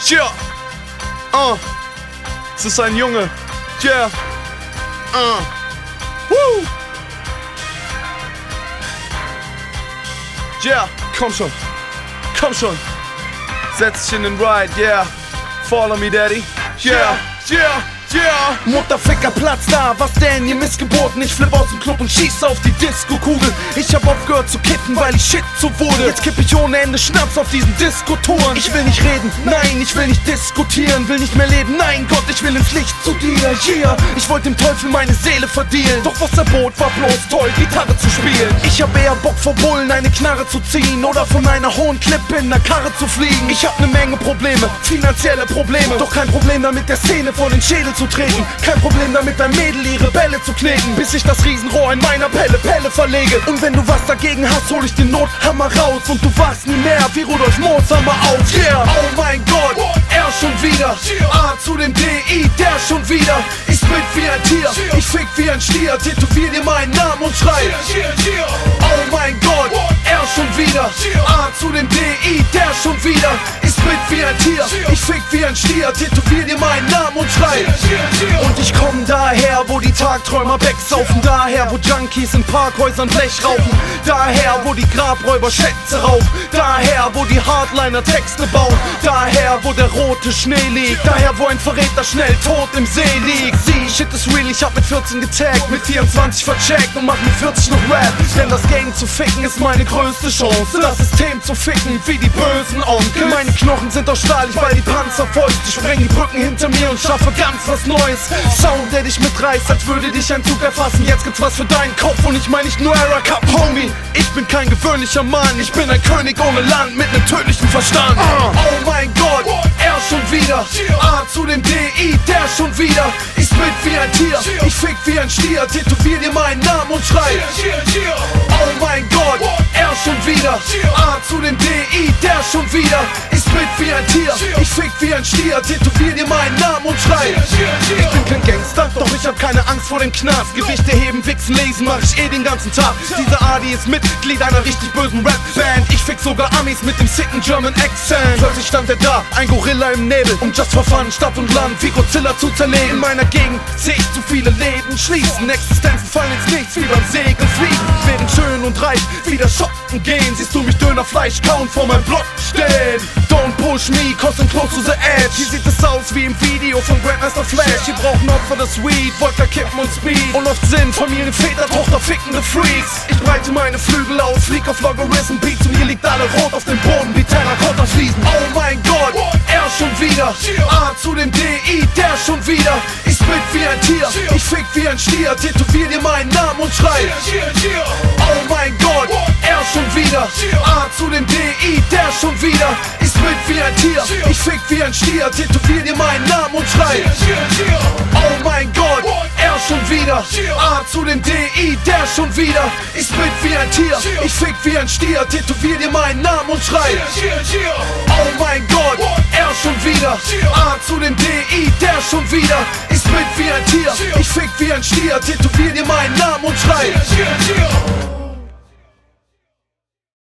Yeah. Es ist ein Junge. Yeah. Woo. Yeah. Komm schon. Komm schon. Setz dich in den Ride. Yeah. Follow me, Daddy. Yeah. Yeah. Yeah. Mutterficker, Platz da, was denn, ihr Missgeburten? Ich flipp aus dem Club und schieß auf die Disco-Kugel. Ich hab aufgehört zu kippen, weil ich shit so wurde. Jetzt kipp ich ohne Ende Schnaps auf diesen Disco-Touren. Ich will nicht reden, nein, ich will nicht diskutieren. Will nicht mehr leben, nein Gott, ich will ins Licht zu dir. Yeah, ich wollte dem Teufel meine Seele verdienen. Doch was er bot, war bloß toll, Gitarre zu spielen. Ich hab eher Bock vor Bullen eine Knarre zu ziehen oder von einer hohen Klippe in der Karre zu fliegen. Ich hab ne Menge Probleme, finanzielle Probleme. Doch kein Problem damit, der Szene vor den Schädel zu treten. Kein Problem damit, dein Mädel ihre Bälle zu kneten, bis ich das Riesenrohr in meiner Pelle verlege. Und wenn du was dagegen hast, hol ich den Nothammer raus. Und du wachst nie mehr wie Rudolf Mooshammer auf. Yeah, oh mein Gott, er schon wieder. A zu dem D-I, der schon wieder. Ich spit wie ein Tier, ich fick wie ein Stier. Tätowier dir meinen Namen und schrei. Oh mein Gott, er schon wieder. A zu dem D-I, der schon wieder. Ich spit wie ein Tier, ich fick wie ein Stier. Tätowier dir meinen Namen und schrei. Und ich komm daher, wo die Tagträumer wegsaufen. Daher, wo Junkies in Parkhäusern Blech rauchen. Daher, wo die Grabräuber Schätze rauben. Daher, wo die Hardliner Texte bauen. Daher, wo der rote Schnee liegt. Daher, wo ein Verräter schnell tot im See liegt. Sie, shit is real, ich hab mit 14 getaggt, mit 24 vercheckt und mach mit 40 noch Rap. Denn das Gang zu ficken ist meine größte Chance. Das System zu ficken wie die bösen Onkel. Meine Knochen sind aus Stahl, ich ball die Panzer feucht. Ich spreng die Brücken hinter mir und schaffe ganz was Neues. Sound, der dich mitreißt, als würde dich ein Zug erfassen. Jetzt gibt's was für deinen Kopf und ich mein nicht nur Era Cup, Homie. Ich bin kein gewöhnlicher Mann, ich bin ein König ohne Land mit nem tödlichen Verstand. Oh mein Gott, er schon wieder. A zu dem D-I, der schon wieder. Ich spit wie ein Tier, ich fick wie ein Stier. Tätowier dir meinen Namen und schrei. Oh mein Gott, er schon wieder. A zu dem D-I, der schon wieder. Ich spit wie ein Tier, ich fick wie ein Stier. Tätowier dir meinen Namen und schrei. Ich bin kein Gangster, doch ich hab keine Angst vor dem Knast. Gewichte heben, wichsen, lesen mach ich den ganzen Tag. Dieser Adi ist Mitglied einer richtig bösen Rap-Band. Ich fick sogar Amis mit dem sicken German Accent. Plötzlich stand er da, ein Gorilla im Nebel, um just for fun Stadt und Land wie Godzilla zu zerlegen. In meiner Gegend seh ich zu viele Läden schließen. Existenzen fallen ins Nichts wie beim Segeln fliegen. Während schön und reich wieder shoppen gehen, siehst du mich Dönerfleisch kauen vor meinem Block stehen. Don't push me, cause I'm close to the edge. Hier sieht es aus wie im Video von Grandmaster Flash. Hier brauchen Opfer das Weed, Wodka, Kippen und Speed. Und oft sind Familien, Väter, Tochter, fickende Freaks. Ich breite meine Flügel aus, flieg auf Logarithm Beats und hier liegt alle rot auf dem Boden wie Terrakotta-Fliesen. Oh mein Gott, er schon wieder. A zu dem D-I, der schon wieder. Ich spit wie ein Tier, ich fick wie ein Stier. Tätowier dir meinen Namen und schrei. Oh mein Gott, er schon wieder. A zu dem D-I, der schon wieder. Ich spit wie ein Tier, ich fick wie ein Stier. Tätowier dir meinen Namen und schrei. Oh mein Gott, er schon wieder. A zu dem D-I, der schon wieder. Ich spit wie ein Tier, ich fick wie ein Stier. Tätowier dir meinen Namen und schrei. Oh mein Gott, er schon wieder. A zu dem D-I, der schon wieder. Ich spit wie ein Tier, ich fick wie ein Stier. Tätowier dir meinen Namen und schrei.